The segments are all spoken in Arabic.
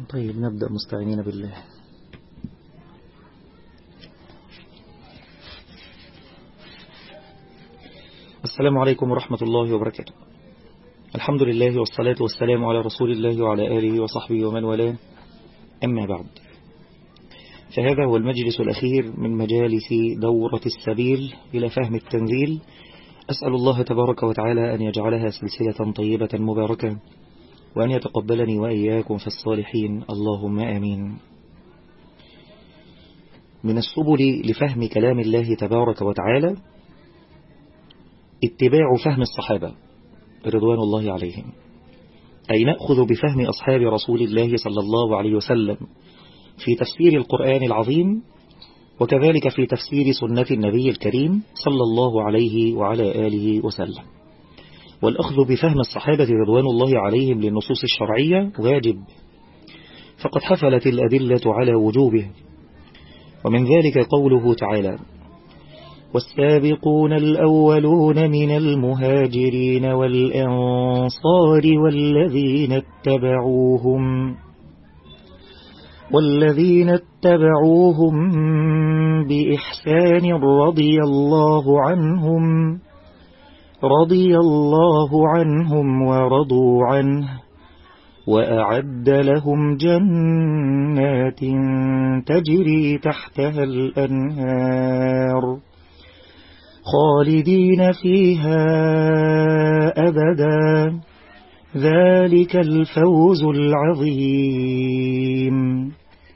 طيب نبدأ مستعينين بالله. السلام عليكم ورحمة الله وبركاته. الحمد لله والصلاة والسلام على رسول الله وعلى آله وصحبه ومن والاه، أما بعد، فهذا هو المجلس الأخير من مجالس دورة السبيل إلى فهم التنزيل. أسأل الله تبارك وتعالى أن يجعلها سلسلة طيبة مباركة، وأن يتقبلني وإياكم في الصالحين، اللهم آمين. من السبل لفهم كلام الله تبارك وتعالى اتباع فهم الصحابة رضوان الله عليهم، أي نأخذ بفهم أصحاب رسول الله صلى الله عليه وسلم في تفسير القرآن العظيم، وكذلك في تفسير سنة النبي الكريم صلى الله عليه وعلى آله وسلم. والأخذ بفهم الصحابة رضوان الله عليهم للنصوص الشرعية واجب، فقد حفلت الأدلة على وجوبه. ومن ذلك قوله تعالى: والسابقون الأولون من المهاجرين والأنصار والذين اتبعوهم بإحسان رضي الله عنهم ورضوا عنه، وأعد لهم جنات تجري تحتها الأنهار خالدين فيها أبدا، ذلك الفوز العظيم.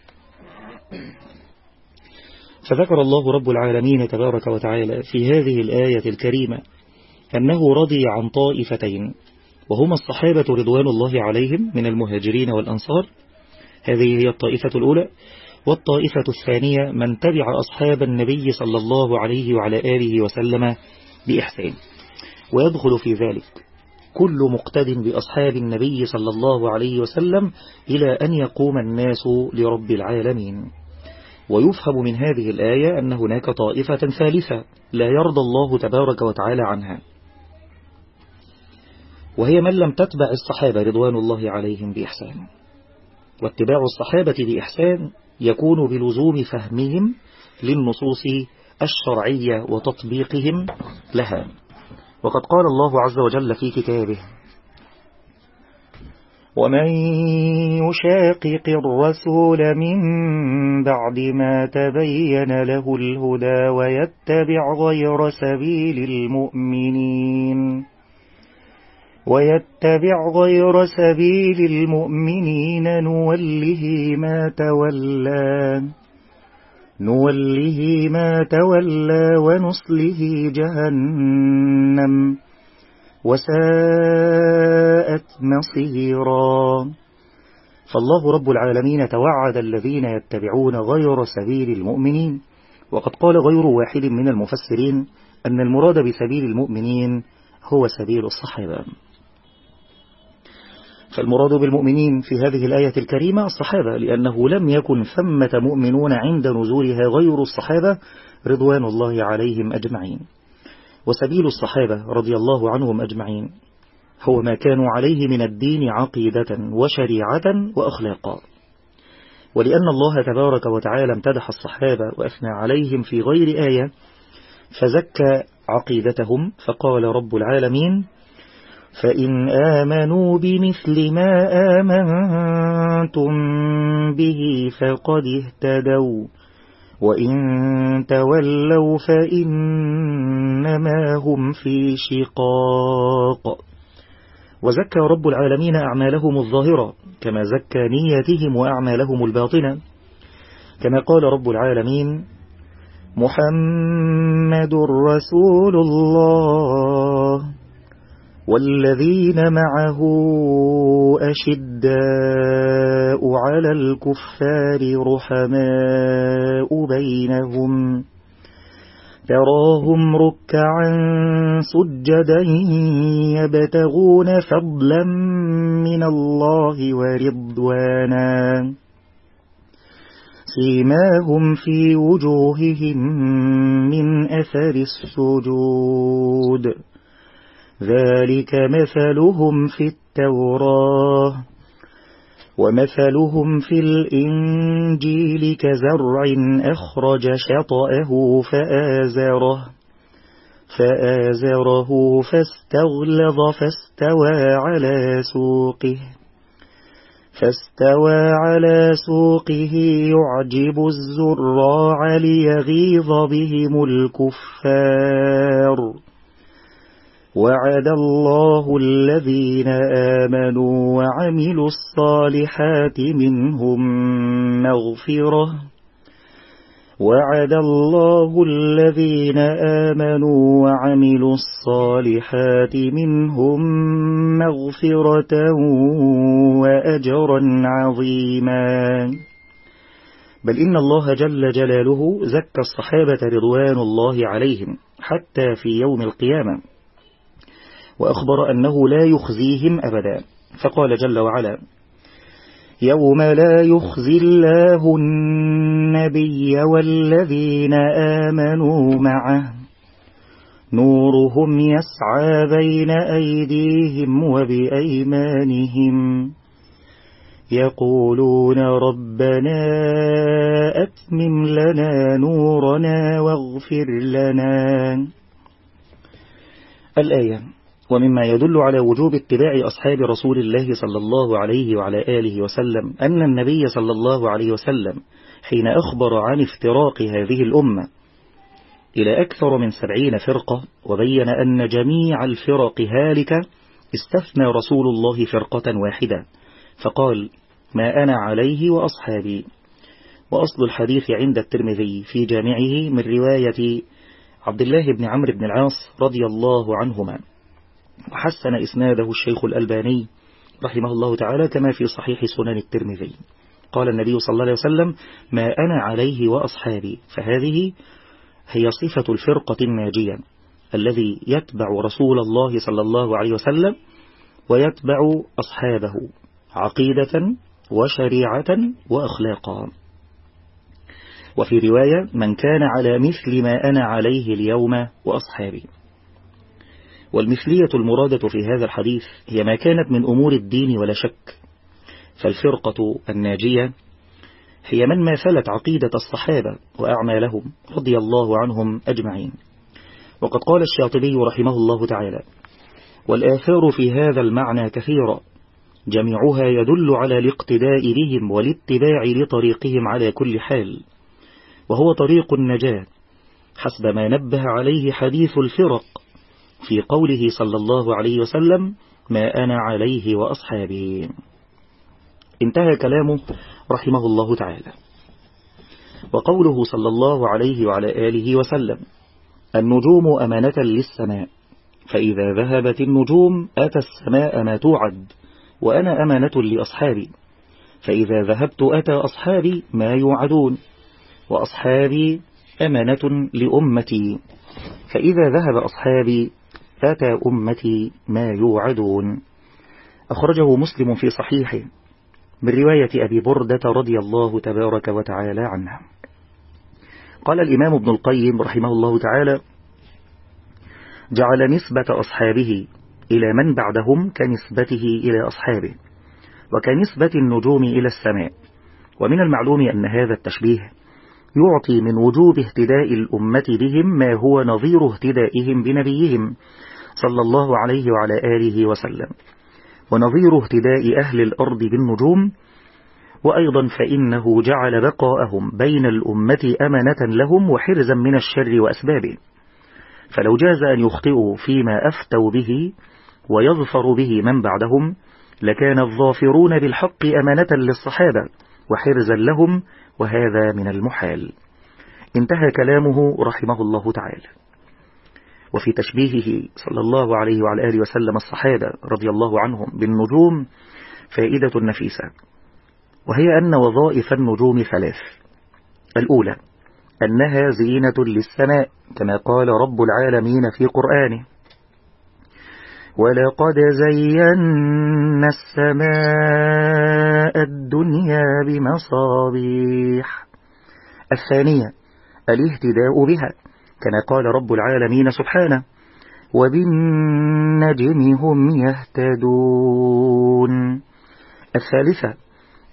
فذكر الله رب العالمين تبارك وتعالى في هذه الآية الكريمة أنه رضي عن طائفتين، وهما الصحابة رضوان الله عليهم من المهاجرين والأنصار، هذه هي الطائفة الأولى. والطائفة الثانية من تبع أصحاب النبي صلى الله عليه وعلى آله وسلم بإحسان، ويدخل في ذلك كل مقتد بأصحاب النبي صلى الله عليه وسلم إلى أن يقوم الناس لرب العالمين. ويفهم من هذه الآية أن هناك طائفة ثالثة لا يرضى الله تبارك وتعالى عنها، وهي من لم تتبع الصحابة رضوان الله عليهم بإحسان. واتباع الصحابة بإحسان يكون بلزوم فهمهم للنصوص الشرعية وتطبيقهم لها. وقد قال الله عز وجل في كتابه: ومن يشاقق الرسول من بعد ما تبين له الهدى ويتبع غير سبيل المؤمنين نوله ما تولى ونصله جهنم وساءت مصيرا. فالله رب العالمين توعد الذين يتبعون غير سبيل المؤمنين، وقد قال غير واحد من المفسرين أن المراد بسبيل المؤمنين هو سبيل الصحابة. فالمراد بالمؤمنين في هذه الآية الكريمة الصحابة، لأنه لم يكن ثمة مؤمنون عند نزولها غير الصحابة رضوان الله عليهم أجمعين. وسبيل الصحابة رضي الله عنهم أجمعين هو ما كانوا عليه من الدين عقيدة وشريعة وأخلاقا. ولأن الله تبارك وتعالى امتدح الصحابة وأثنى عليهم في غير آية فزكى عقيدتهم، فقال رب العالمين: فإن آمنوا بمثل ما آمنتم به فقد اهتدوا وإن تولوا فإنما هم في شقاق. وزكى رب العالمين أعمالهم الظاهرة كما زكى نيتهم وأعمالهم الباطنة، كما قال رب العالمين: محمد رسول الله والذين معه أشداء على الكفار رحماء بينهم تراهم ركعا سجدا يبتغون فضلا من الله ورضوانا سيماهم في وجوههم من أثر السجود ذلك مثلهم في التوراة ومثلهم في الإنجيل كزرع أخرج شطأه فآزره فاستغلظ فاستوى على سوقه يعجب الزراع ليغيظ بهم الكفار. وعد الله الذين آمنوا وعملوا الصالحات منهم مغفرة وأجرا عظيما. بل إن الله جل جلاله زكى الصحابة رضوان الله عليهم حتى في يوم القيامة، وأخبر أنه لا يخزيهم أبدا، فقال جل وعلا: يوم لا يخزي الله النبي والذين آمنوا معه نورهم يسعى بين أيديهم وبأيمانهم يقولون ربنا أتمم لنا نورنا واغفر لنا. الآية. ومما يدل على وجوب اتباع أصحاب رسول الله صلى الله عليه وعلى آله وسلم أن النبي صلى الله عليه وسلم حين أخبر عن افتراق هذه الأمة إلى أكثر من 70 فرقة، وبين أن جميع الفرق هالكة، استثنى رسول الله فرقة واحدة فقال: ما أنا عليه وأصحابي. وأصل الحديث عند الترمذي في جامعه من رواية عبد الله بن عمرو بن العاص رضي الله عنهما، وحسن إسناده الشيخ الألباني رحمه الله تعالى كما في صحيح سنن الترمذي. قال النبي صلى الله عليه وسلم: ما أنا عليه وأصحابي. فهذه هي صفة الفرقة الناجية الذي يتبع رسول الله صلى الله عليه وسلم ويتبع أصحابه عقيدة وشريعة وأخلاقا. وفي رواية: من كان على مثل ما أنا عليه اليوم وأصحابي. والمثلية المرادة في هذا الحديث هي ما كانت من أمور الدين ولا شك، فالفرقة الناجية هي من ماثلت عقيدة الصحابة وأعمالهم رضي الله عنهم أجمعين. وقد قال الشاطبي رحمه الله تعالى: والآثار في هذا المعنى كثيرة، جميعها يدل على الاقتداء بهم والاتباع لطريقهم على كل حال، وهو طريق النجاة حسب ما نبه عليه حديث الفرق في قوله صلى الله عليه وسلم: ما أنا عليه وأصحابي. انتهى كلامه رحمه الله تعالى. وقوله صلى الله عليه وعلى آله وسلم: النجوم أمانة للسماء، فإذا ذهبت النجوم أتى السماء ما توعد، وأنا أمانة لأصحابي، فإذا ذهبت أتى أصحابي ما يوعدون، وأصحابي أمانة لأمتي، فإذا ذهب أصحابي أتى أمتي ما يوعدون. أخرجه مسلم في صحيحه من رواية أبي بردة رضي الله تبارك وتعالى عنه. قال الإمام ابن القيم رحمه الله تعالى: جعل نسبة أصحابه إلى من بعدهم كنسبته إلى أصحابه، وكنسبة النجوم إلى السماء. ومن المعلوم أن هذا التشبيه يعطي من وجوب اهتداء الأمة بهم ما هو نظير اهتدائهم بنبيهم صلى الله عليه وعلى آله وسلم، ونظير اهتداء أهل الأرض بالنجوم. وأيضا فإنه جعل بقاءهم بين الأمة أمانة لهم وحرزا من الشر وأسبابه، فلو جاز أن يخطئوا فيما أفتوا به ويظفر به من بعدهم لكان الظافرون بالحق أمانة للصحابة وحرزا لهم، وهذا من المحال. انتهى كلامه رحمه الله تعالى. وفي تشبيهه صلى الله عليه وعلى آله وسلم الصحابة رضي الله عنهم بالنجوم فائدة نفيسة، وهي أن وظائف النجوم 3: الأولى أنها زينة للسماء كما قال رب العالمين في قرآنه: ولقد زينا السماء الدنيا بمصابيح. الثانية الاهتداء بها كما قال رب العالمين سبحانه: وبالنجم هم يهتدون. الثالثة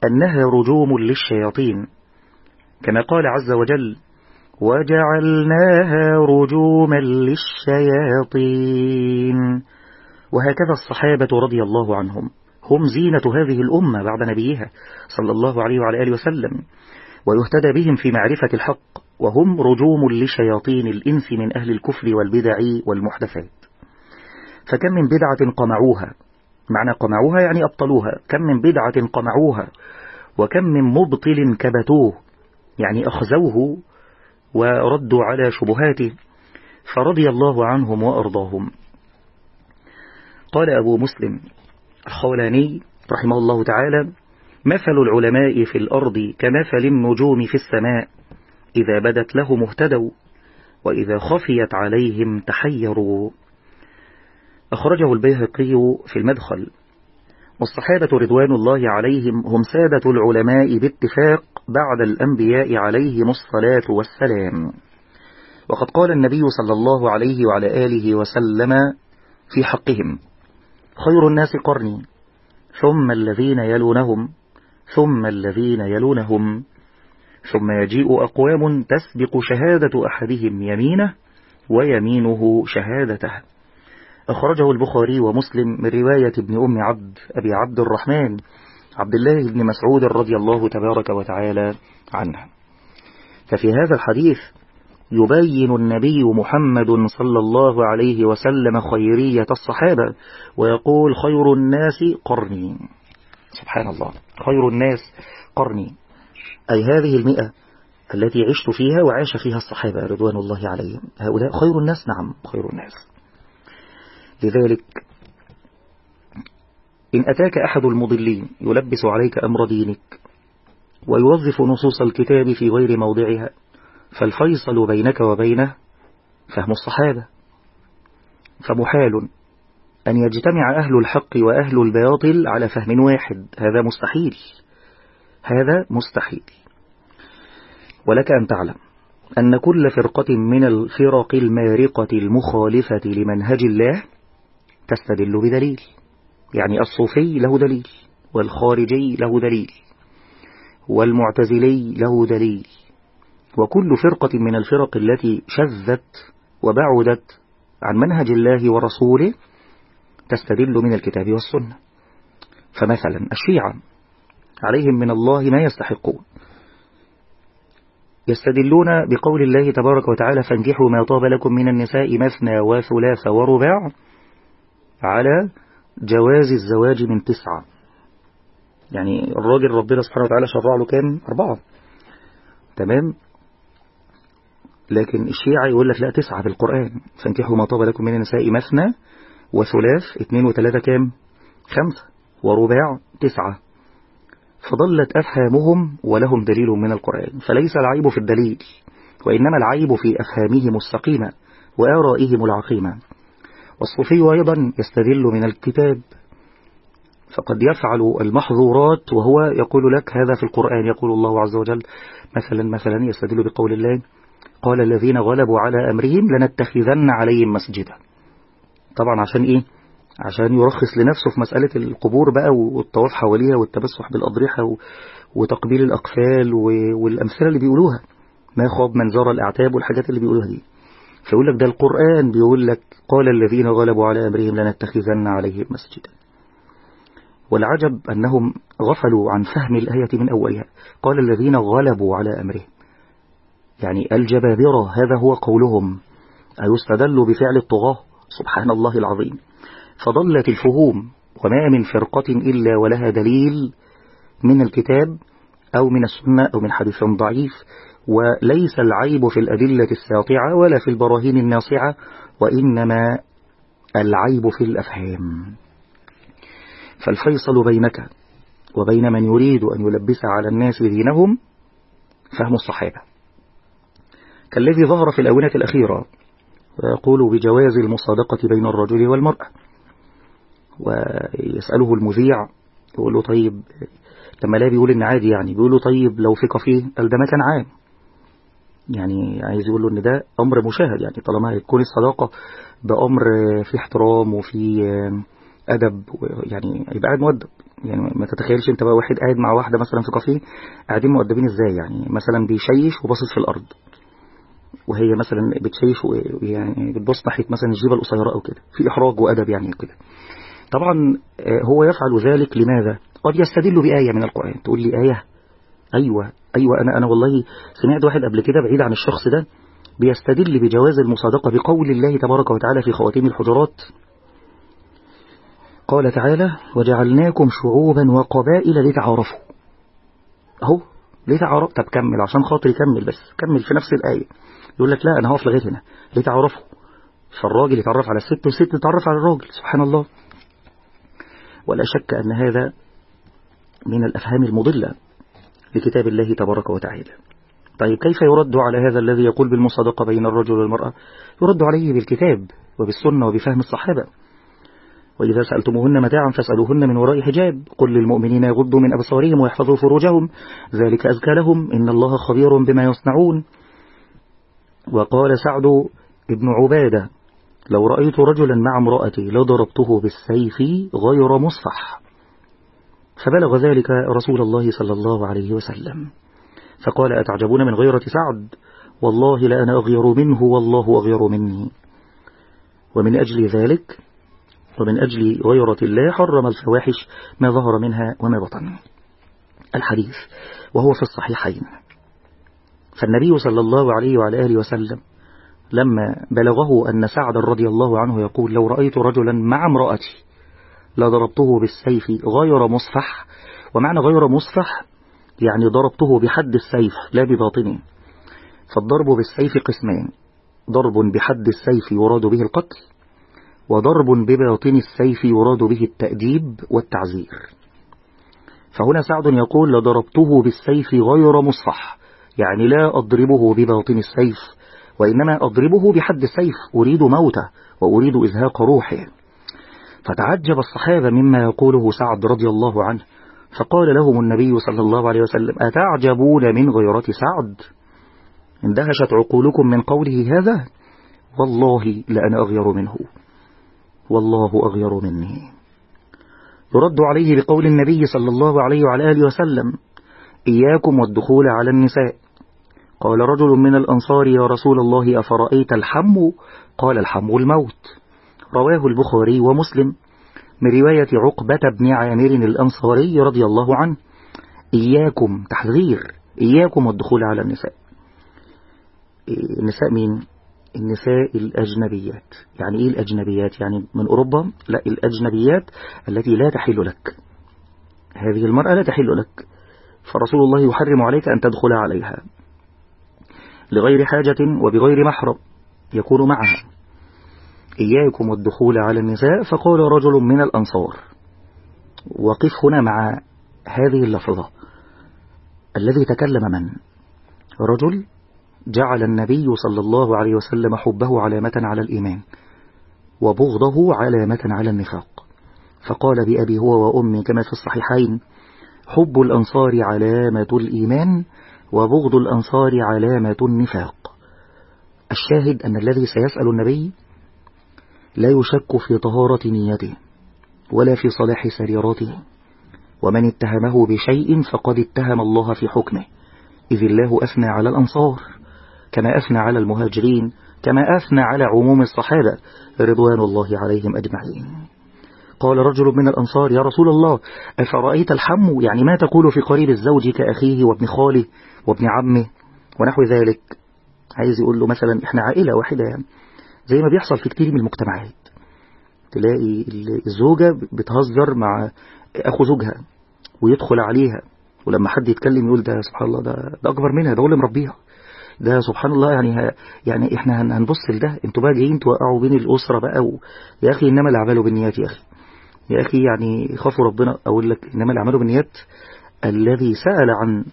أنها رجوم للشياطين، كما قال عز وجل: وجعلناها رجوما للشياطين. وهكذا الصحابة رضي الله عنهم هم زينة هذه الأمة بعد نبيها صلى الله عليه وعلى آله وسلم، ويهتدى بهم في معرفة الحق، وهم رجوم لشياطين الإنس من أهل الكفر والبدع والمحدثات. فكم من بدعة قمعوها، معنى قمعوها يعني أبطلوها، كم من بدعة قمعوها، وكم من مبطل كبتوه يعني أخزوه وردوا على شبهاته، فرضي الله عنهم وأرضاهم. قال أبو مسلم الخولاني رحمه الله تعالى: مثل العلماء في الأرض كمثل النجوم في السماء، إذا بدت لهم اهتدوا، وإذا خفيت عليهم تحيروا. أخرجه البيهقي في المدخل. والصحابة رضوان الله عليهم هم سادة العلماء باتفاق بعد الأنبياء عليهم الصلاة والسلام. وقد قال النبي صلى الله عليه وعلى آله وسلم في حقهم: خير الناس قرني، ثم الذين يلونهم، ثم الذين يلونهم، ثم يجيء أقوام تسبق شهادة أحدهم يمينه ويمينه شهادته. أخرجه البخاري ومسلم من رواية ابن أم عبد أبي عبد الرحمن عبد الله بن مسعود رضي الله تبارك وتعالى عنه. ففي هذا الحديث يبين النبي محمد صلى الله عليه وسلم خيرية الصحابة، ويقول: خير الناس قرني. سبحان الله، خير الناس قرني، أي هذه 100 التي عشت فيها وعاش فيها الصحابة رضوان الله عليهم، هؤلاء خير الناس. نعم، خير الناس. لذلك إن أتاك أحد المضلين يلبس عليك أمر دينك ويوظف نصوص الكتاب في غير موضعها، فالفيصل بينك وبينه فهم الصحابة. فمحال أن يجتمع أهل الحق وأهل الباطل على فهم واحد، هذا مستحيل، هذا مستحيل. ولك أن تعلم أن كل فرقة من الفرق المارقة المخالفة لمنهج الله تستدل بدليل، يعني الصوفي له دليل، والخارجي له دليل، والمعتزلي له دليل، وكل فرقة من الفرق التي شذت وبعدت عن منهج الله ورسوله تستدل من الكتاب والسنة. فمثلا الشيعة عليهم من الله ما يستحقون، يستدلون بقول الله تبارك وتعالى: فانكحوا ما طاب لكم من النساء مثنى وثلاث ورباع، على جواز الزواج من 9. يعني الراجل ربنا سبحانه وتعالى شرع له كام؟ 4، تمام. لكن الشيعة يقول لك لا، 9 في القرآن، فانكحوا ما طاب لكم من النساء مثنى وثلاث، 2 و3 كام؟ 5، ورباع 9. فضلت أفهامهم ولهم دليل من القرآن. فليس العيب في الدليل، وإنما العيب في أفهامهم السقيمة وآرائهم العقيمة. والصوفي أيضا يستدل من الكتاب، فقد يفعل المحظورات وهو يقول لك هذا في القرآن. يقول الله عز وجل مثلا يستدل بقول الله: قال الذين غلبوا على أمرهم لنتخذن عليهم مسجدا. طبعا عشان إيه؟ عشان يرخص لنفسه في مسألة القبور بقى والطواف حواليها والتمسح بالأضرحة وتقبيل الأقفال والأمثلة اللي بيقولوها، ما خاب من زار الأعتاب والحاجات اللي بيقولوها دي. فيقول لك ده القرآن بيقول لك: قال الذين غلبوا على أمرهم لنتخذن عليهم مسجدا. والعجب أنهم غفلوا عن فهم الآية من أولها. قال الذين غلبوا على أمرهم، يعني الجبابرة، هذا هو قولهم، أيستدل بفعل الطغاة؟ سبحان الله العظيم. فضلت الفهوم، وما من فرقة إلا ولها دليل من الكتاب أو من السنة أو من حديث ضعيف. وليس العيب في الأدلة الساطعة ولا في البراهين الناصعة، وإنما العيب في الأفهام. فالفيصل بينك وبين من يريد أن يلبس على الناس دينهم فهم الصحابة، كالذي ظهر في الآونة الأخيرة ويقول بجواز المصادقة بين الرجل والمرأة. ويسأله المذيع يقول له: طيب لما لا بيقول إن عادي، يعني بيقول له: طيب لو في كافيه؟ قال: ده مكان عام. يعني عايز يقول له إن ده أمر مشاهد، يعني طالما يكون الصداقة بأمر في احترام وفي أدب، يعني يبقى قاعد مؤدب. يعني ما تتخيلش انت بقى واحد قاعد مع واحدة مثلا في كافيه، قاعدين مؤدبين ازاي، يعني مثلا بيشيش وباصص في الارض، وهي مثلا بتشيش ويعني بتبص ناحية مثلا الجيبة القصيرة او كده، في احراج وادب يعني كده. طبعا هو يفعل ذلك لماذا؟ قد يستدل بآية من القرآن. تقول لي آية؟ ايوه انا والله سمعت واحد قبل كده بعيد عن الشخص ده بيستدل بجواز المصادقة بقول الله تبارك وتعالى في خواتيم الحجرات، قال تعالى وجعلناكم شعوبا وقبائل لتعارفوا. اهو لتعارف. طب كمل عشان خاطري، كمل بس، كمل في نفس الآية. يقول لك لا أنا هقف لغاية هنا، لتعارفوا. فالراجل يتعرف على الست والست تتعرف على الراجل، سبحان الله. ولا شك أن هذا من الأفهام المضلة لكتاب الله تبارك وتعالى. طيب كيف يرد على هذا الذي يقول بالمصادقة بين الرجل والمرأة؟ يرد عليه بالكتاب وبالسنة وبفهم الصحابة. وإذا سألتموهن متاعا فاسألوهن من وراء حجاب، قل للمؤمنين يغضوا من أبصارهم ويحفظوا فروجهم ذلك أزكى لهم إن الله خبير بما يصنعون. وقال سعد بن عبادة لو رأيت رجلا مع امرأتي لضربته بالسيف غير مصفح، فبلغ ذلك رسول الله صلى الله عليه وسلم فقال أتعجبون من غيرة سعد؟ والله لأنا أغير منه والله أغير مني. ومن أجل ذلك ومن أجل غيرة الله حرم الفواحش ما ظهر منها وما بطن. الحديث وهو في الصحيحين. فالنبي صلى الله عليه وعلى آله وسلم لما بلغه أن سعد رضي الله عنه يقول لو رأيت رجلا مع امرأتي لضربته بالسيف غير مصفح، ومعنى غير مصفح يعني ضربته بحد السيف لا بباطنه. فالضرب بالسيف قسمان: ضرب بحد السيف يراد به القتل، وضرب بباطن السيف يراد به التأديب والتعزير. فهنا سعد يقول لضربته بالسيف غير مصفح، يعني لا أضربه بباطن السيف وإنما أضربه بحد السيف، أريد موته وأريد إزهاق روحه. فتعجب الصحابة مما يقوله سعد رضي الله عنه، فقال لهم النبي صلى الله عليه وسلم أتعجبون من غيرة سعد؟ اندهشت عقولكم من قوله هذا؟ والله لأنا أغير منه والله أغير مني. يرد عليه بقول النبي صلى الله عليه وعلى آله وسلم إياكم والدخول على النساء. قال رجل من الأنصار يا رسول الله أفرأيت الحم؟ قال الحم الموت. رواه البخاري ومسلم من رواية عقبة بن عامر الأنصاري رضي الله عنه. إياكم تحذير، إياكم والدخول على النساء. النساء مين؟ النساء الأجنبيات. يعني إيه الأجنبيات؟ يعني من أوروبا؟ لا، الأجنبيات التي لا تحل لك. هذه المرأة لا تحل لك، فرسول الله يحرم عليك أن تدخل عليها لغير حاجة وبغير محرم يكون معها. إياكم والدخول على النساء. فقال رجل من الأنصار، وقف هنا مع هذه اللفظة، الذي تكلم من؟ رجل جعل النبي صلى الله عليه وسلم حبه علامة على الإيمان وبغضه علامة على النفاق، فقال بأبي هو وأمي كما في الصحيحين حب الأنصار علامة الإيمان وبغض الأنصار علامة النفاق. الشاهد أن الذي سيسأل النبي لا يشك في طهارة نيته ولا في صلاح سريراته، ومن اتهمه بشيء فقد اتهم الله في حكمه، إذ الله أثنى على الأنصار كما أثنى على المهاجرين كما أثنى على عموم الصحابة رضوان الله عليهم أجمعين. قال رجل من الأنصار يا رسول الله أفرأيت الحم؟ يعني ما تقول في قريب الزوج كأخيه وابن خاله وابن عمه ونحو ذلك. عايز يقول له مثلا إحنا عائلة واحدة، يعني زي ما بيحصل في كتير من المجتمعات، تلاقي الزوجة بتهزر مع أخو زوجها ويدخل عليها، ولما حد يتكلم يقول ده سبحان الله ده أكبر منها، ده هو اللي مربيها، ده سبحان الله. يعني إحنا هنبص لده، انتوا بقى جايين توقعوا بين الأسرة بقى يا أخي إنما الأعمال بالنيات. يا أخي يعني خافوا ربنا. أقول لك إنما الأعمال بالنيات. الذي سأل عن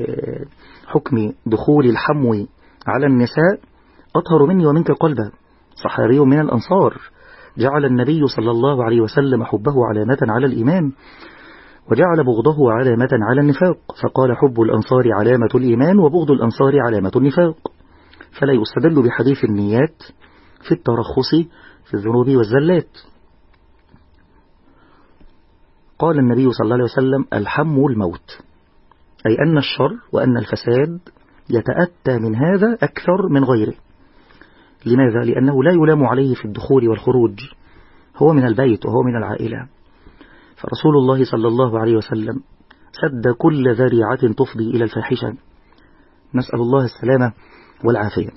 حكم دخول الحمو على النساء أطهر مني ومنك قلبا، صحابي من الأنصار جعل النبي صلى الله عليه وسلم حبه علامة على الإيمان وجعل بغضه علامة على النفاق، فقال حب الأنصار علامة الإيمان وبغض الأنصار علامة النفاق. فلا يستدل بحديث النيات في الترخص في الذنوب والزلات. قال النبي صلى الله عليه وسلم: الحم الموت، أي أن الشر وأن الفساد يتأتى من هذا أكثر من غيره. لماذا؟ لأنه لا يلام عليه في الدخول والخروج، هو من البيت وهو من العائلة. فرسول الله صلى الله عليه وسلم سد كل ذريعة تفضي إلى الفاحشة، نسأل الله السلامة والعافية.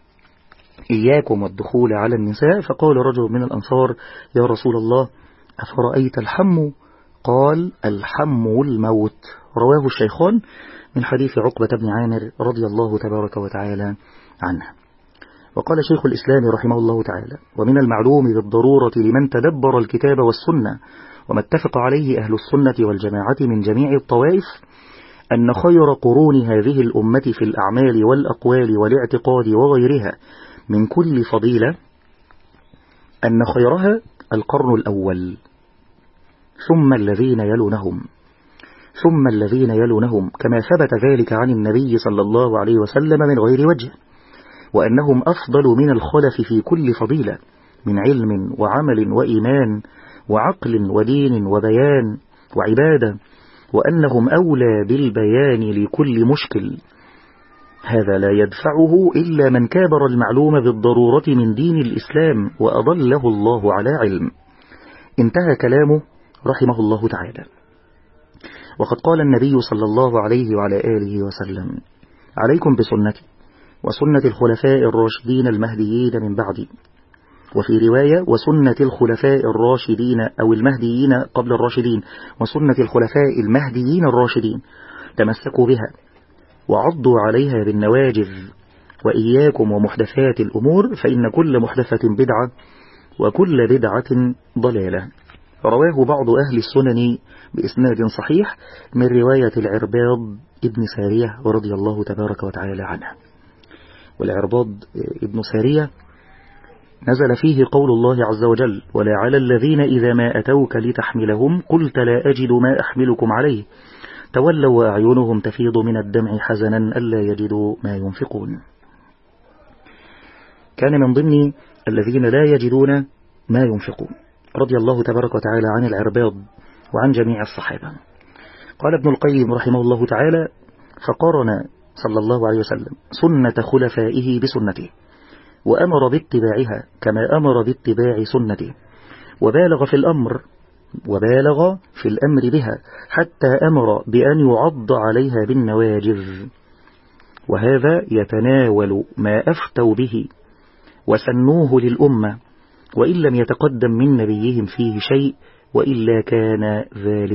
إياكم والدخول على النساء. فقال رجل من الأنصار: يا رسول الله، أفرأيت الحم؟ قال: الحم الموت. رواه الشيخان من حديث عقبة بن عامر رضي الله تبارك وتعالى عنه. وقال شيخ الإسلام رحمه الله تعالى: ومن المعلوم بالضرورة لمن تدبر الكتاب والسنة وما اتفق عليه أهل السنة والجماعة من جميع الطوائف أن خير قرون هذه الأمة في الأعمال والأقوال والاعتقاد وغيرها من كل فضيلة، أن خيرها القرن الأول، ثم الذين يلونهم، ثم الذين يلونهم، كما ثبت ذلك عن النبي صلى الله عليه وسلم من غير وجه، وأنهم أفضل من الخلف في كل فضيلة من علم وعمل وإيمان وعقل ودين وبيان وعبادة، وأنهم أولى بالبيان لكل مشكل. هذا لا يدفعه إلا من كابر المعلوم بالضرورة من دين الإسلام وأضله الله على علم. انتهى كلامه رحمه الله تعالى. وقد قال النبي صلى الله عليه وعلى آله وسلم: عليكم بسنتي وسنة الخلفاء الراشدين المهديين من بعدي، وفي رواية: وسنة الخلفاء الراشدين أو المهديين قبل الراشدين، وسنة الخلفاء المهديين الراشدين، تمسكوا بها وعضوا عليها بالنواجذ، وإياكم ومحدثات الأمور، فإن كل محدثة بدعة وكل بدعة ضلالة. رواه بعض أهل السنن بإسناد صحيح من رواية العرباض ابن سارية رضي الله تبارك وتعالى عنه. والعرباض ابن سارية نزل فيه قول الله عز وجل: ولا على الذين إذا ما أتوك لتحملهم قلت لا أجد ما أحملكم عليه تولوا وأعينهم تفيض من الدمع حزنا ألا يجدوا ما ينفقون. كان من ضمن الذين لا يجدون ما ينفقون رضي الله تبارك وتعالى عن العرباض وعن جميع الصحابة. قال ابن القيم رحمه الله تعالى: فقارن صلى الله عليه وسلم سنة خلفائه بسنته، وأمر باتباعها كما أمر باتباع سنته، وبالغ في الأمر بها حتى أمر بأن يعض عليها بالنواجذ. وهذا يتناول ما أفتوا به وسنوه للأمة، وإن لم يتقدم من نبيهم فيه شيء، وإلا كان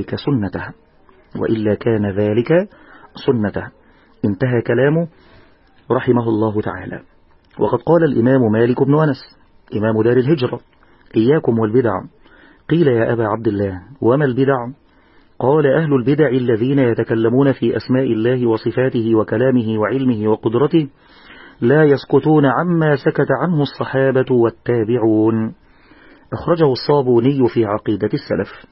ذلك سنته. انتهى كلامه رحمه الله تعالى. وقد قال الإمام مالك بن أنس إمام دار الهجرة: إياكم والبدع. قيل: يا أبا عبد الله، وما البدع؟ قال: أهل البدع الذين يتكلمون في أسماء الله وصفاته وكلامه وعلمه وقدرته، لا يسكتون عما سكت عنه الصحابة والتابعون. أخرجه الصابوني في عقيدة السلف.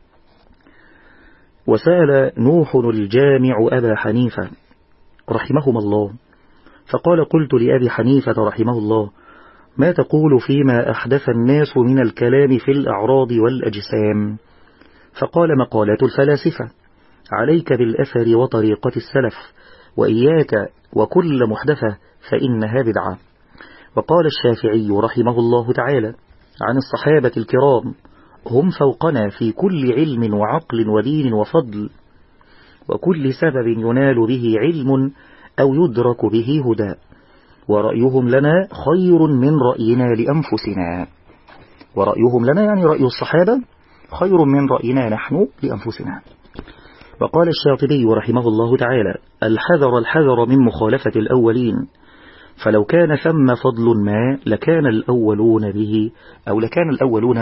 وسأل نوح الجامع أبا حنيفة رحمهما الله، فقال: قلت لأبي حنيفة رحمه الله: ما تقول فيما أحدث الناس من الكلام في الأعراض والأجسام؟ فقال: مقالات الفلاسفة، عليك بالأثر وطريقة السلف، وإياك وكل محدثة فإنها بدعة. وقال الشافعي رحمه الله تعالى عن الصحابة الكرام: هم فوقنا في كل علم وعقل ودين وفضل، وكل سبب ينال به علم أو يدرك به هدى، ورأيهم لنا خير من رأينا لأنفسنا. ورأيهم لنا يعني رأي الصحابة خير من رأينا نحن لأنفسنا. وقال الشاطبي رحمه الله تعالى: الحذر من مخالفة الأولين، فلو كان ثم فضل ما لكان الأولون به، أو لكان الأولون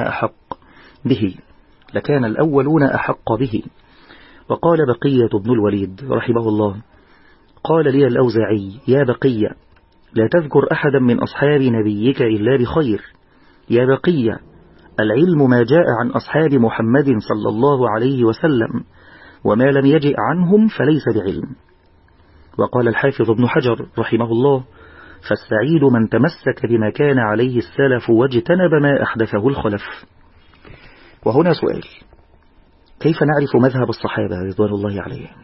أحق به. وقال بقية بن الوليد رحمه الله: قال لي الأوزاعي: يا بقية، لا تذكر أحدا من أصحاب نبيك إلا بخير. يا بقية، العلم ما جاء عن أصحاب محمد صلى الله عليه وسلم، وما لم يجئ عنهم فليس بعلم. وقال الحافظ ابن حجر رحمه الله: فالسعيد من تمسك بما كان عليه السلف واجتنب ما أحدثه الخلف. وهنا سؤال: كيف نعرف مذهب الصحابة رضوان الله عليهم؟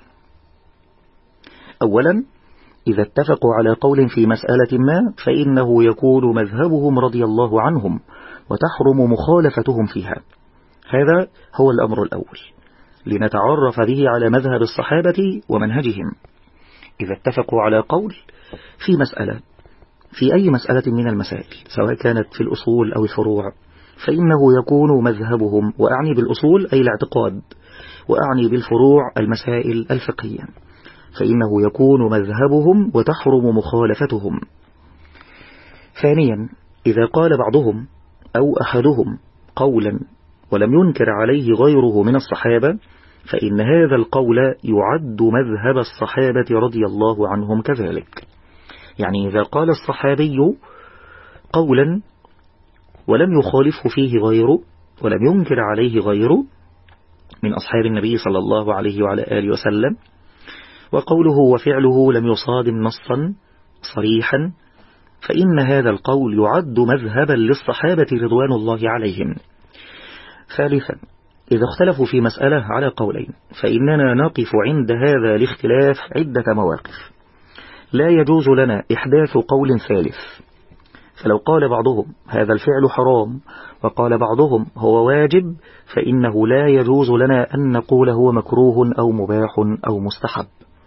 أولا، إذا اتفقوا على قول في مسألة ما فإنه يكون مذهبهم رضي الله عنهم وتحرم مخالفتهم فيها. هذا هو الأمر الأول لنتعرف به على مذهب الصحابة ومنهجهم. إذا اتفقوا على قول في مسألة، في أي مسألة من المسائل سواء كانت في الأصول أو الفروع، فإنه يكون مذهبهم، وأعني بالأصول أي الاعتقاد، وأعني بالفروع المسائل الفقهية، فإنه يكون مذهبهم وتحرم مخالفتهم. ثانيا، إذا قال بعضهم أو أحدهم قولا ولم ينكر عليه غيره من الصحابة، فإن هذا القول يعد مذهب الصحابة رضي الله عنهم كذلك. يعني إذا قال الصحابي قولا ولم يخالفه فيه غيره ولم ينكر عليه غيره من أصحاب النبي صلى الله عليه وعلى آله وسلم، وقوله وفعله لم يصادم نصا صريحا، فإن هذا القول يعد مذهبا للصحابة رضوان الله عليهم. ثالثا، إذا اختلفوا في مسألة على قولين، فإننا نقف عند هذا الاختلاف عدة مواقف. لا يجوز لنا إحداث قول ثالث، فلو قال بعضهم هذا الفعل حرام وقال بعضهم هو واجب، فإنه لا يجوز لنا أن نقول هو مكروه أو مباح أو مستحب.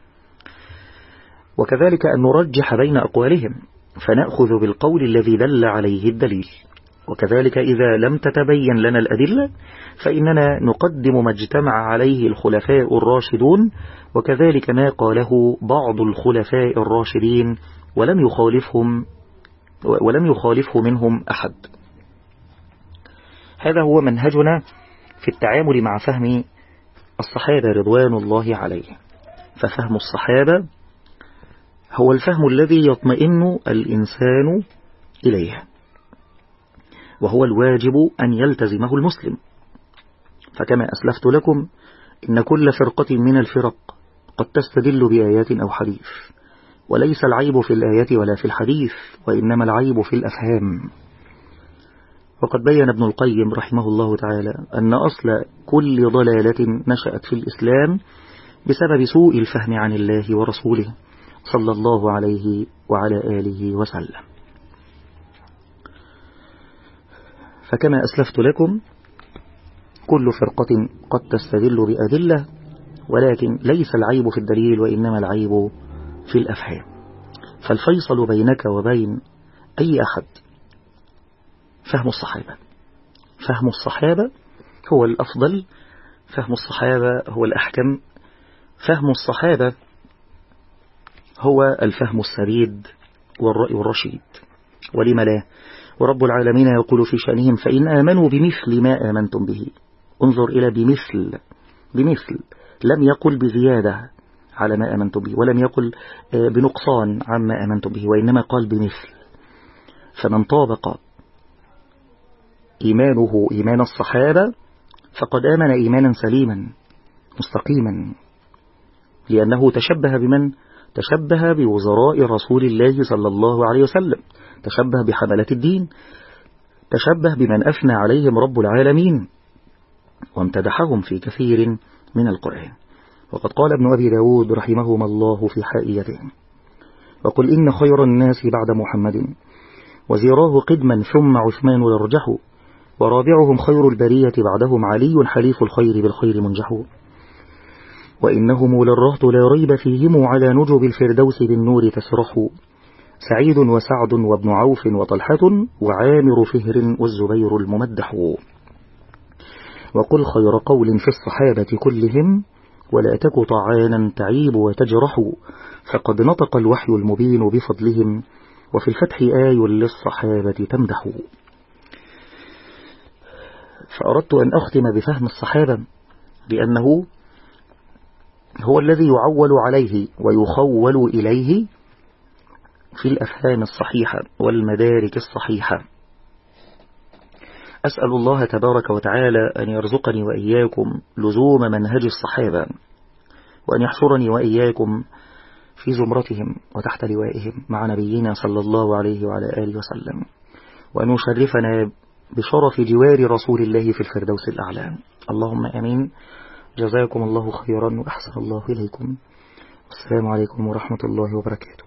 وكذلك أن نرجح بين أقوالهم فنأخذ بالقول الذي دل عليه الدليل. وكذلك إذا لم تتبين لنا الأدلة فإننا نقدم ما اجتمع عليه الخلفاء الراشدون، وكذلك ما قاله بعض الخلفاء الراشدين ولم يخالفه منهم أحد. هذا هو منهجنا في التعامل مع فهم الصحابة رضوان الله عليهم. ففهم الصحابة هو الفهم الذي يطمئن الإنسان إليه، وهو الواجب أن يلتزمه المسلم. فكما أسلفت لكم إن كل فرقة من الفرق قد تستدل بآيات أو حديث، وليس العيب في الآيات ولا في الحديث، وإنما العيب في الأفهام. وقد بين ابن القيم رحمه الله تعالى أن أصل كل ضلالة نشأت في الإسلام بسبب سوء الفهم عن الله ورسوله صلى الله عليه وعلى آله وسلم. فكما أسلفت لكم كل فرقة قد تستدل بأدلة، ولكن ليس العيب في الدليل وإنما العيب في الأفهام. فالفيصل بينك وبين أي أحد فهم الصحابة. فهم الصحابة هو الأفضل، فهم الصحابة هو الأحكم، فهم الصحابة هو الفهم السديد والرأي الرشيد. ولم لا؟ ورب العالمين يقول في شأنهم فإن آمنوا بمثل ما آمنتم به. انظر إلى بمثل، لم يقل بزيادة على ما آمنتم به، ولم يقل بنقصان عما آمنتم به، وإنما قال بمثل. فمن طابق إيمانه إيمان الصحابة فقد آمن إيمانا سليما مستقيما، لأنه تشبه بمن؟ تشبه بوزراء رسول الله صلى الله عليه وسلم، تشبه بحملة الدين، تشبه بمن أثنى عليهم رب العالمين وامتدحهم في كثير من القرآن. وقد قال ابن أبي داود رحمهما الله في حائيته: وقل إن خير الناس بعد محمد وزيراه قدما ثم عثمان يرجح، ورابعهم خير البرية بعدهم علي حليف الخير بالخير منجح، وإنهم للرهط لا ريب فيهم على نجب الفردوس بالنور تسرح، سعيد وسعد وابن عوف وطلحة وعامر فهر والزبير الممدح. وقل خير قول في الصحابة كلهم ولا تك طعانا تعيب وتجرح، فقد نطق الوحي المبين بفضلهم وفي الفتح آي للصحابة تمدح. فأردت أن أختم بفهم الصحابة لأنه هو الذي يعول عليه ويخول إليه في الأفهام الصحيحة والمدارك الصحيحة. أسأل الله تبارك وتعالى أن يرزقني وإياكم لزوم منهج الصحابة، وأن يحشرني وإياكم في زمرتهم وتحت لوائهم مع نبينا صلى الله عليه وعلى آله وسلم، وأن يشرفنا بشرف جوار رسول الله في الفردوس الأعلى. اللهم آمين. جزاكم الله خيرا وأحسن الله إليكم. والسلام عليكم ورحمة الله وبركاته.